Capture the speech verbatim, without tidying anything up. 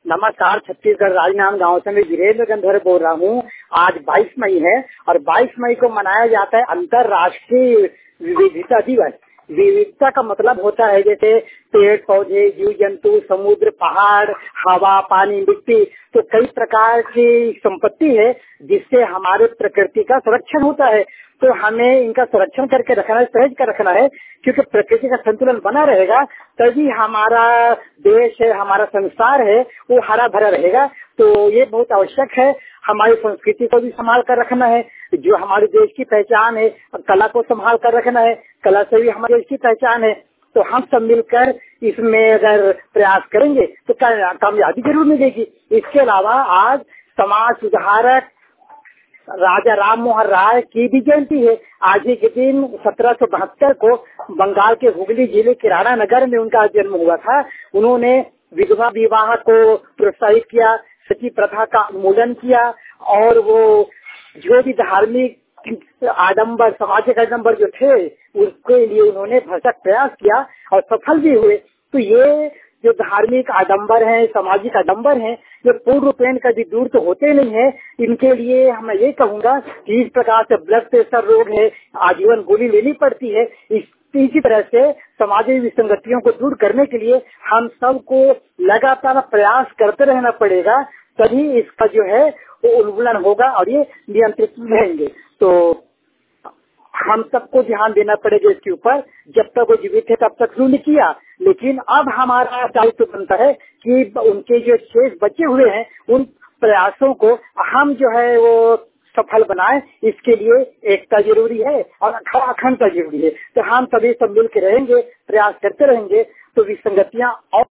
नमस्कार, छत्तीसगढ़ राजनांद गांव से मैं वीरेंद्र गंधर बोल रहा हूँ। आज बाईस मई है और बाईस मई को मनाया जाता है अंतर्राष्ट्रीय विविधता दिवस। विविधता का मतलब होता है जैसे पेड़ पौधे, जीव जंतु, समुद्र, पहाड़, हवा, पानी, मिट्टी, तो कई प्रकार की संपत्ति है जिससे हमारे प्रकृति का संरक्षण होता है। तो हमें इनका संरक्षण करके रखना है, सहेज कर रखना है, क्योंकि प्रकृति का संतुलन बना रहेगा तभी हमारा देश है, हमारा संसार है वो हरा भरा रहेगा। तो ये बहुत आवश्यक है। हमारी संस्कृति को भी संभाल कर रखना है, जो हमारे देश की पहचान है, कला को संभाल कर रखना है, कला से भी हमारे देश की पहचान है। तो हम सब मिलकर इसमें अगर प्रयास करेंगे तो कामयाबी जरूर मिलेगी। इसके अलावा आज समाज सुधारक राजा राम मोहन राय की भी जयंती है। आज ही के दिन सत्रह सौ बहत्तर को बंगाल के हुगली जिले के राणा नगर में उनका जन्म हुआ था। उन्होंने विधवा विवाह को प्रोत्साहित किया, सती प्रथा का उन्मूलन किया और वो जो भी धार्मिक आडंबर, सामाजिक आडंबर जो थे उसके लिए उन्होंने भरसक प्रयास किया और सफल भी हुए। तो ये जो धार्मिक आडंबर हैं, सामाजिक आडंबर हैं, ये पूर्ण रूपेण कभी दूर तो होते नहीं है। इनके लिए मैं ये कहूँगा कि इस प्रकार से ब्लड प्रेशर रोग है, आजीवन गोली लेनी पड़ती है। इस इसी तरह से सामाजिक विसंगतियों को दूर करने के लिए हम सबको लगातार प्रयास करते रहना पड़ेगा, तभी इसका जो है वो उन्मूलन होगा और ये नियंत्रित रहेंगे। तो हम सबको ध्यान देना पड़ेगा इसके ऊपर। जब तक वो जीवित है तब तक शुरू किया, लेकिन अब हमारा दायित्व बनता है कि उनके जो शेष बचे हुए हैं उन प्रयासों को हम जो है वो सफल बनाए। इसके लिए एकता जरूरी है और अखंडता जरूरी है। तो हम सभी सब मिल के रहेंगे, प्रयास करते रहेंगे तो विसंगतियां और